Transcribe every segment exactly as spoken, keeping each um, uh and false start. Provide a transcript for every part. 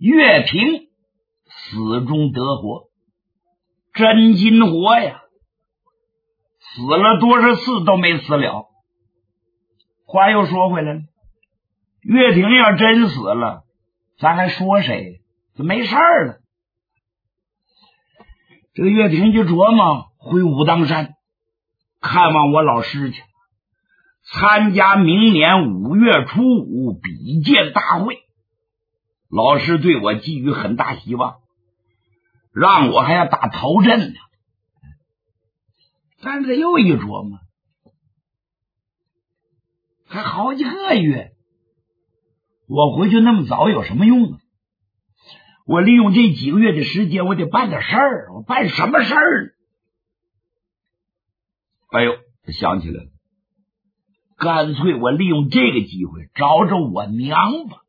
岳平死中得活，真金活呀，死了多少次都没死了。话又说回来了，岳平要真死了，咱还说谁？就没事儿了。这个岳平就琢磨回武当山看望我老师去，参加明年五月初五比剑大会。老师对我寄予很大希望，让我还要打头阵呢。但是又一琢磨，还好几个月，我回去那么早有什么用啊？我利用这几个月的时间，我得办点事儿。我办什么事儿呢？哎呦，想起来了，干脆我利用这个机会找找我娘吧。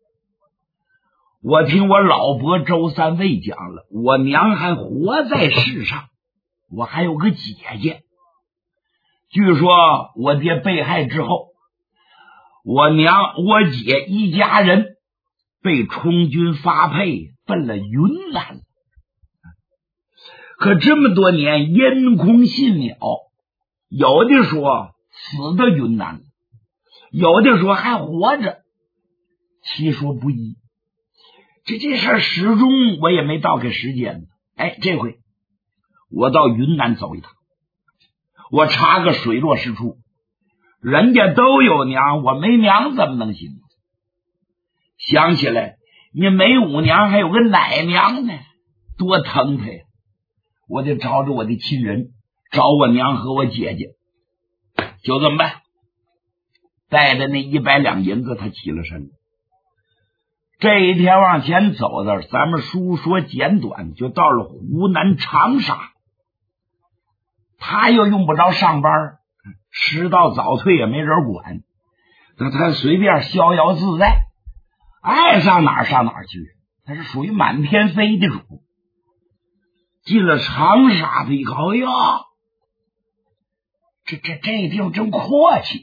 我听我老伯周三卫讲了，我娘还活在世上，我还有个姐姐。据说我爹被害之后，我娘我姐一家人被充军发配奔了云南了。可这么多年因空信渺，有的说死到云南了，有的说还活着，其说不一。这这事儿始终我也没到个时间。哎，这回我到云南走一趟，我查个水落石出。人家都有娘，我没娘怎么能行？想起来你没五娘还有个奶娘呢，多疼他呀！我得找着我的亲人，找我娘和我姐姐。就这么办，带着那一百两银子他起了身。这一天往前走的，咱们书说简短，就到了湖南长沙。他又用不着上班，迟到早退也没人管，那他随便逍遥自在，爱上哪儿上哪儿去。他是属于满天飞的主。进了长沙的一看，哎呀，这这这地方真阔气。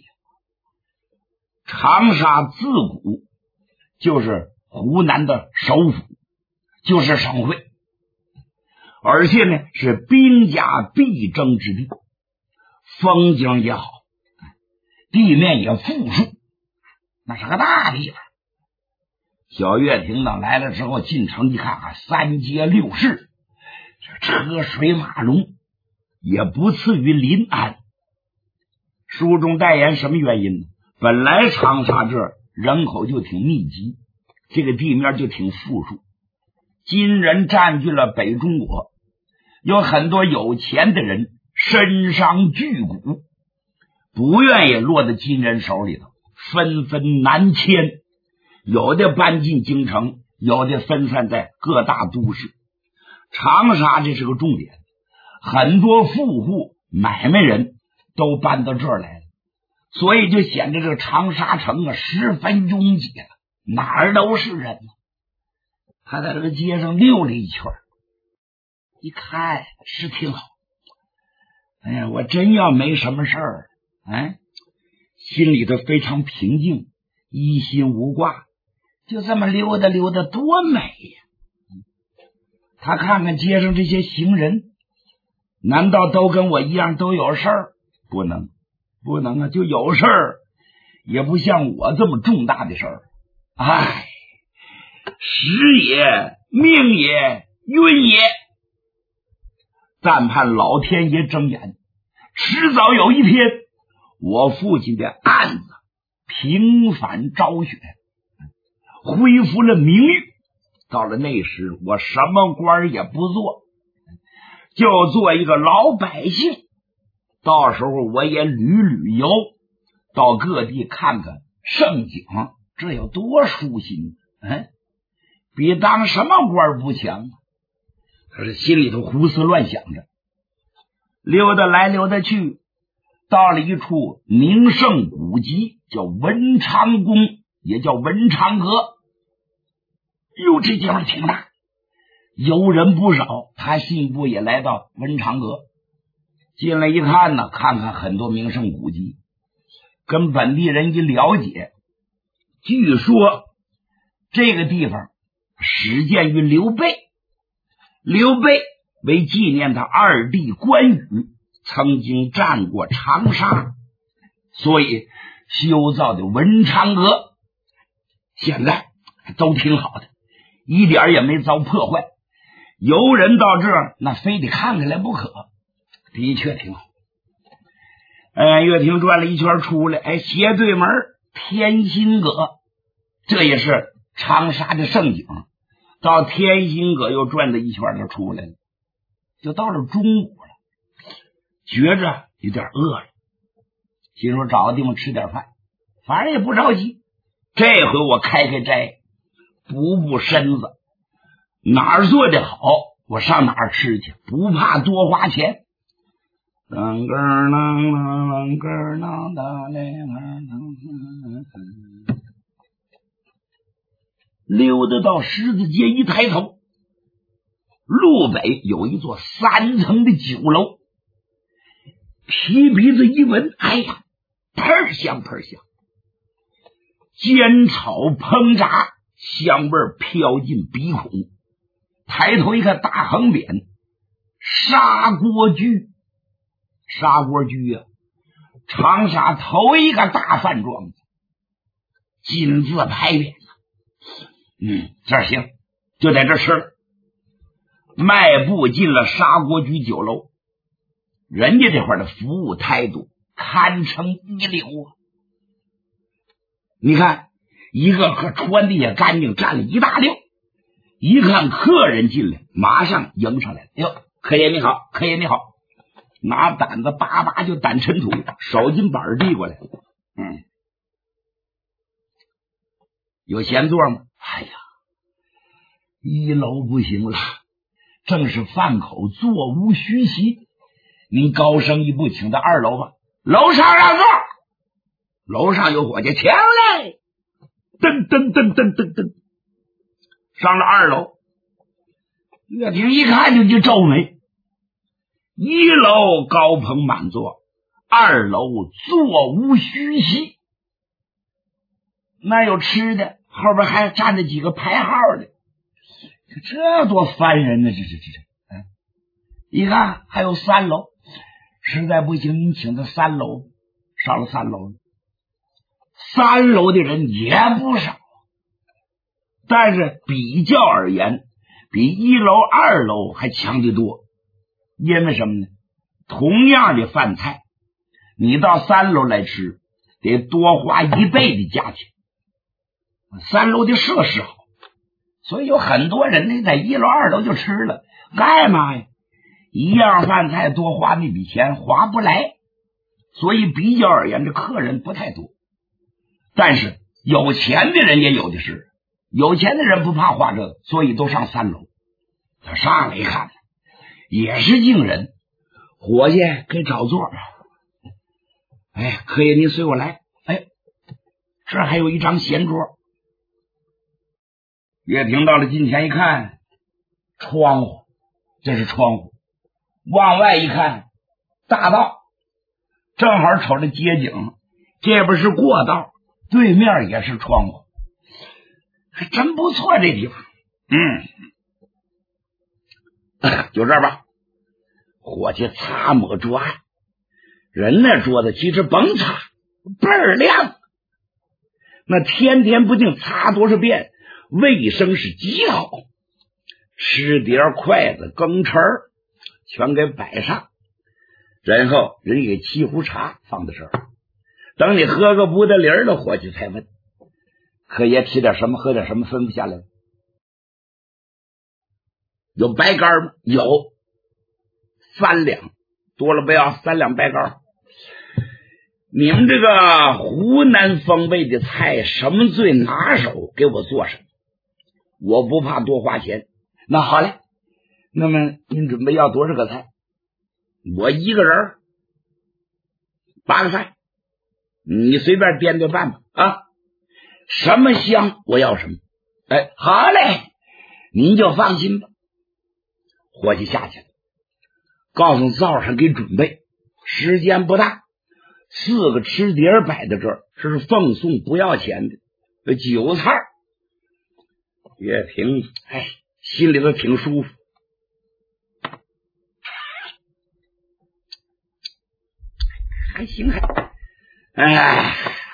长沙自古就是湖南的首府，就是省会，而且呢是兵家必争之地，风景也好，地面也富庶，那是个大地方。小岳亭呢来了之后进城一看啊，三街六市，车水马龙，也不次于临安。书中代言什么原因呢？本来长沙这儿人口就挺密集，这个地面就挺富庶，金人占据了北中国，有很多有钱的人身伤巨贾，不愿意落在金人手里头，纷纷南迁，有的搬进京城，有的分散在各大都市。长沙这是个重点，很多富户买卖人都搬到这儿来了，所以就显得这个长沙城啊十分拥挤了，哪儿都是人。他在这个街上溜了一圈，一看是挺好。哎呀，我真要没什么事儿，哎，心里头非常平静，一心无挂，就这么溜达溜达，多美呀！他看看街上这些行人，难道都跟我一样都有事儿？不能，不能啊！就有事儿，也不像我这么重大的事儿。唉，时也，命也，运也，但盼老天爷睁眼，迟早有一天，我父亲的案子平反昭雪，恢复了名誉。到了那时，我什么官也不做，就做一个老百姓。到时候我也旅旅游，到各地看看盛景，这有多舒心！嗯，比当什么官不强。可是心里头胡思乱想着，溜达来溜达去，到了一处名胜古迹，叫文昌宫，也叫文昌阁。哟，这地方挺大，游人不少。他信一步也来到文昌阁，进来一看呢，看看很多名胜古迹，跟本地人一了解，据说这个地方始建于刘备。刘备为纪念他二弟关羽曾经战过长沙，所以修造的文昌阁现在都挺好的，一点也没遭破坏。有人到这儿，那非得看看来不可，的确挺好。哎，乐亭转了一圈出来，哎，斜对门天心阁，这也是长沙的胜景。到天心阁又转了一圈就出来了，就到了中午了，觉着有点饿了，心说找个地方吃点饭，反正也不着急。这回我开开斋，补补身子，哪儿做的好我上哪儿吃去，不怕多花钱。啷个啷啷啷个啷哒嘞啷，溜达到十字街一抬头，路北有一座三层的酒楼，提鼻子一闻，哎呀，喷香喷香，煎炒烹炸，香味飘进鼻孔。抬头一看，大横匾砂锅居。砂锅居啊，长沙头一个大饭庄子，金字牌匾。嗯，这儿行，就在这儿吃了。迈步进了砂锅居酒楼，人家这块的服务态度堪称一流啊！你看，一个个穿的也干净，站了一大溜。一看客人进来，马上迎上来了。哟，客爷你好，客爷你好，拿掸子叭叭就掸尘土，手巾板递过来。嗯，有闲座吗？哎呀，一楼不行了，正是饭口，座无虚席。您高声一步，请到二楼吧。楼上让座。楼上有伙计，请来。噔噔噔噔噔噔，上了二楼。乐亭一看就就皱眉。一楼高朋满座，二楼座无虚席。那有吃的，后边还站着几个排号的，这多烦人呢！这这这这，嗯，一看还有三楼，实在不行，您请到三楼，上了三楼，三楼的人也不少，但是比较而言，比一楼、二楼还强得多。因为什么呢？同样的饭菜，你到三楼来吃，得多花一倍的价钱。三楼的设施好，所以有很多人呢在一楼二楼就吃了，干嘛呀？一样饭菜多花那笔钱划不来，所以比较而言这客人不太多。但是有钱的人也有的是，有钱的人不怕花这个，所以都上三楼。他上来一看也是敬人，伙计给找座。哎，可以，您随我来。哎，这还有一张闲桌。乐亭到了近前一看，窗户，这是窗户，往外一看，大道，正好瞅着街景，这边是过道，对面也是窗户，还真不错这地方。嗯，就这儿吧。伙计擦抹桌案，人那桌子其实甭擦，倍儿亮，那天天不定擦多少遍，卫生是极好。吃碟筷子羹匙全给摆上，然后人给沏壶茶放在这儿，等你喝个不得灵的，伙计才问可爷提点什么喝点什么，吩咐下来。有白干吗？有，三两，多了不要，三两白干。你们这个湖南风味的菜什么最拿手，给我做上，我不怕多花钱。那好嘞，那么您准备要多少个菜？我一个人八个菜，你随便掂掂办吧啊！什么香我要什么。哎，好嘞，您就放心吧。伙计下去了，告诉灶上给准备，时间不大，四个吃碟摆在这儿，这是奉送不要钱的酒菜。 岳平哎，心里头挺舒服。还行还，哎，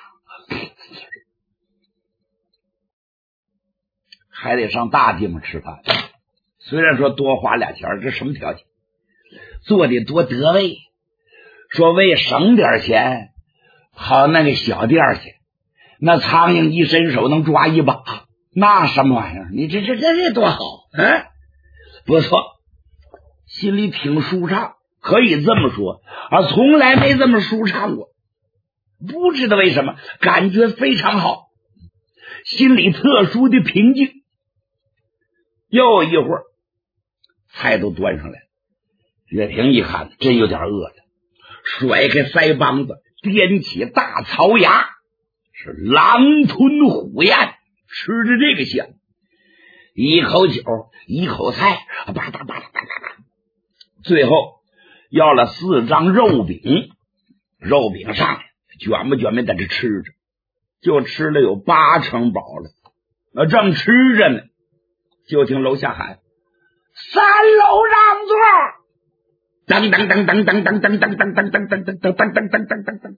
还得上大地方吃饭。虽然说多花俩钱，这什么条件？做的多得位。说为省点钱，跑那个小店去，那苍蝇一伸手能抓一把，那什么玩意儿？你这这这这多好，嗯，不错，心里挺舒畅，可以这么说啊，从来没这么舒畅过。不知道为什么，感觉非常好，心里特殊的平静。又一会儿，菜都端上来了。岳平一看，真有点饿了，甩开腮帮子，掂起大槽牙，是狼吞虎咽，吃着这个香。一口酒，一口菜，吧嗒吧嗒吧嗒吧嗒，最后要了四张肉饼，肉饼上来，卷吧卷吧在这吃着，就吃了有八成饱了。那正吃着呢，就听楼下喊：“三楼让座！”噔噔噔噔噔噔噔噔噔噔噔噔噔噔噔噔噔噔噔。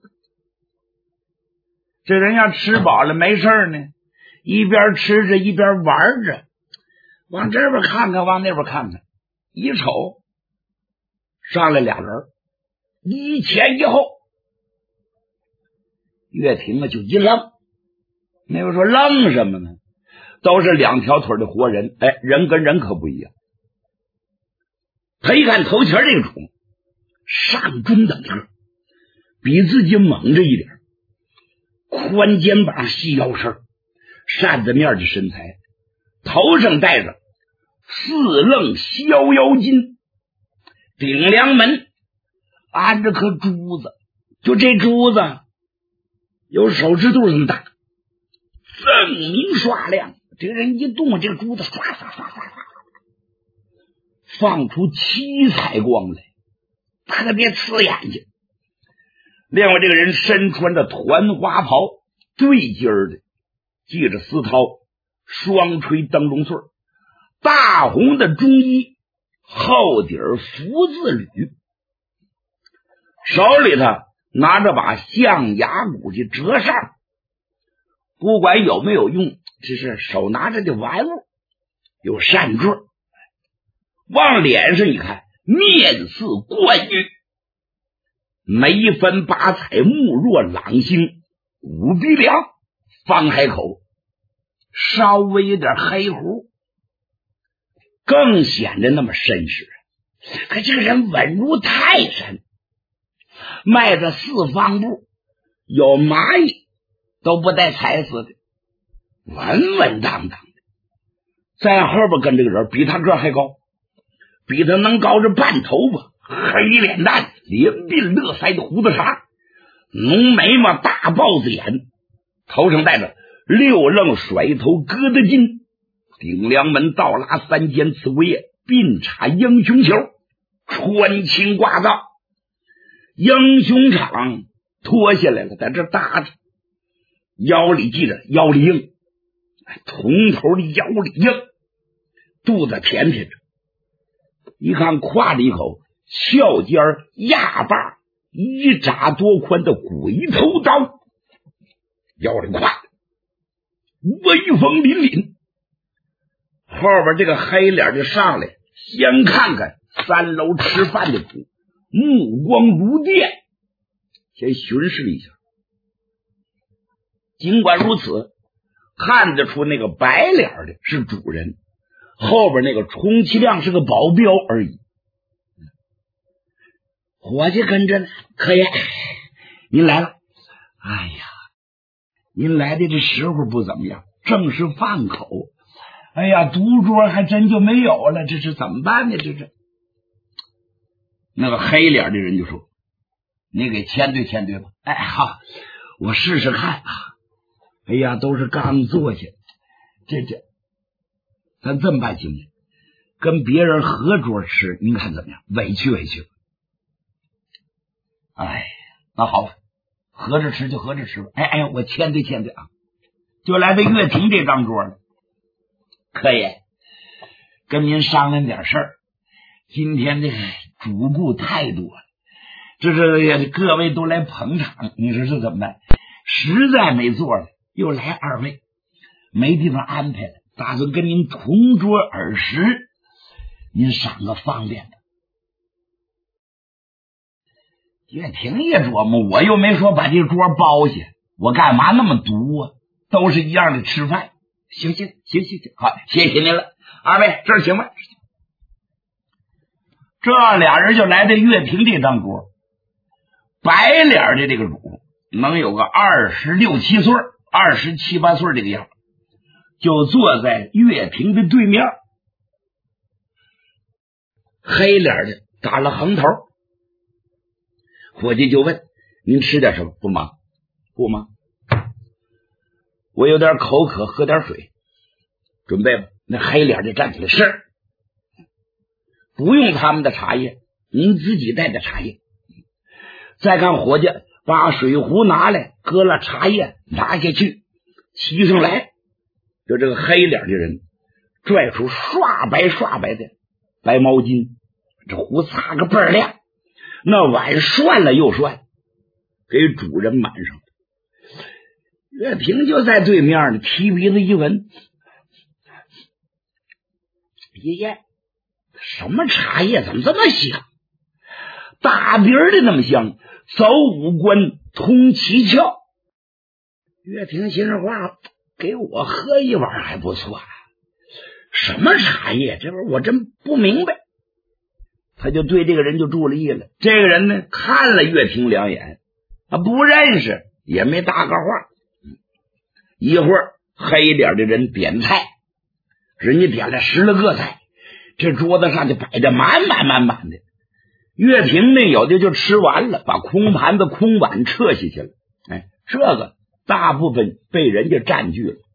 这人要吃饱了没事呢，一边吃着一边玩着，往这边看看，往那边看看，一瞅上来俩人，一前一后。岳平啊就一愣，那位说愣什么呢？都是两条腿的活人，哎，人跟人可不一样。他一看头前这个主上中等个，比自己猛着一点，宽肩膀细腰身，扇子面的身材，头上戴着四楞逍遥巾，顶梁门安着颗珠子，就这珠子有手指肚这么大，锃明刷亮。这个人一动，这个珠子刷刷刷刷刷放出七彩光来，特别刺眼睛。另外这个人身穿着团花袍，对襟儿的，系着丝绦，双垂灯笼穗，大红的中衣，后底儿福字履，手里头拿着把象牙骨的折扇，不管有没有用，这是手拿着的玩物，有扇坠。往脸上一看，面似冠玉，眉分八彩，目若朗星，五鼻梁，方海口，稍微有点黑胡，更显得那么绅士。可这个人稳如泰山，迈着四方步，有蚂蚁都不带踩死的，稳稳当当的。在后边跟这个人比他个还高，比他能高着半头发，黑脸蛋，连鬓乐腮的胡子茬，浓眉毛，大豹子眼，头上戴着六楞甩头疙瘩巾，顶梁门倒拉三尖刺龟叶，鬓插英雄球，穿青挂造，英雄场脱下来了，在这搭着，腰里系着腰里硬，铜头的腰里硬，肚子甜甜着，一看挎着一口翘尖压把一拃多宽的鬼头刀，腰里挎威风凛凛。后边这个黑脸就上来，先看看三楼吃饭的主，目光如电，先巡视了一下。尽管如此，看得出那个白脸的是主人，后边那个充其量是个保镖而已。伙计跟着呢，可爷，您来了。哎呀，您来的这时候不怎么样，正是饭口。哎呀，独桌还真就没有了，这是怎么办呢？这是那个黑脸的人就说：“你给签对签对吧。”哎，好，我试试看啊。哎呀，都是刚坐下，这这，咱这么办行不行？跟别人合桌吃，您看怎么样？委屈委屈。哎，那好吧，合着吃就合着吃吧。哎哎，我签对签对啊，就来到岳平这张桌了。 可爷，跟您商量点事儿。今天这个主顾太多了，这是各位都来捧场，你说是怎么办？实在没座了，又来二位，没地方安排了，打算跟您同桌而食，您赏个方便的。岳平一琢磨，我又没说把这桌包下，我干嘛那么毒啊？都是一样的吃饭。行行行行行，好，谢谢您了，二位这儿请吧。这俩人就来到岳平这张桌，白脸的这个主能有个二十六七岁，二十七八岁这个样，就坐在岳平的对面。黑脸的打了横头，伙计就问：“您吃点什么？不忙，不忙。我有点口渴，喝点水。准备吧。”那黑脸的站起来：“是。不用他们的茶叶，您自己带的茶叶。”再看伙计把水壶拿来，搁了茶叶，拿下去，骑上来。就这个黑脸的人拽出刷白刷白的白毛巾，这壶擦个倍儿亮，那碗涮了又涮，给主人满上。岳平就在对面呢，提鼻子一闻，爷爷，什么茶叶怎么这么香？大鼻儿的那么香，走五官通七窍。岳平心里话，给我喝一碗还不错啊，什么茶叶？这会儿我真不明白。他就对这个人就注了意了。这个人呢，看了岳平两眼，他不认识，也没搭个话。一会儿黑脸的人点菜，人家点了十来个菜，这桌子上就摆着满满满满的。岳平呢，有的就吃完了，把空盘子空碗撤下去了。哎，这个大部分被人家占据了。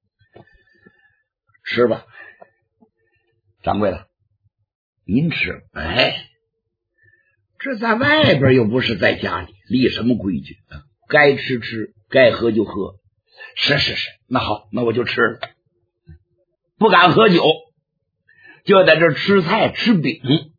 吃吧，掌柜的，您吃。哎，这在外边又不是在家里，立什么规矩啊？该吃吃，该喝就喝。是是是，那好，那我就吃了。不敢喝酒，就在这吃菜吃饼。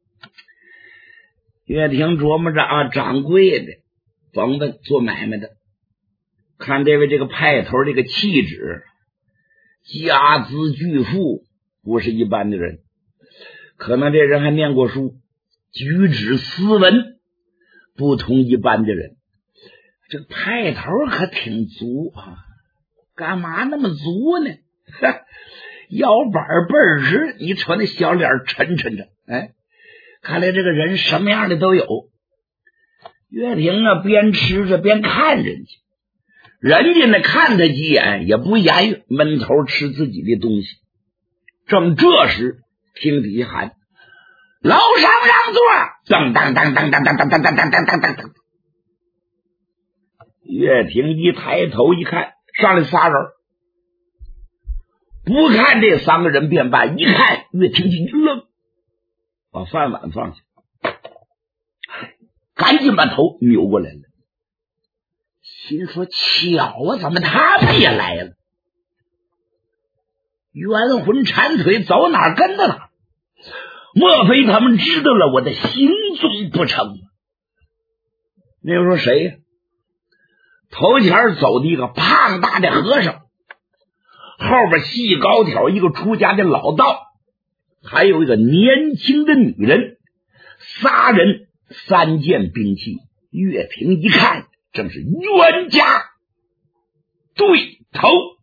岳平琢磨着啊，掌柜的甭问，做买卖的，看这位这个派头，这个气质，家资巨富，不是一般的人。可能这人还念过书，举止斯文，不同一般的人。这个派头可挺足啊，干嘛那么足呢？腰板倍儿直，你瞅那小脸沉沉着，哎，看来这个人什么样的都有。岳平啊，边吃着边看人家，人家呢看他几眼也不言语，闷头吃自己的东西。正这时，听底下喊：“楼上让座！”当当当当当当当当当当当当当。岳平一抬头一看，上来仨人，不看这三个人便罢，一看岳平一愣，把饭碗放下，赶紧把头扭过来了，心说巧啊，怎么他们也来了？冤魂缠腿，走哪儿跟到哪儿？莫非他们知道了我的行踪不成？那时候谁呀？头前走的一个胖大的和尚，后边细高挑一个出家的老道，还有一个年轻的女人，仨人三件兵器。岳平一看，正是冤家对头。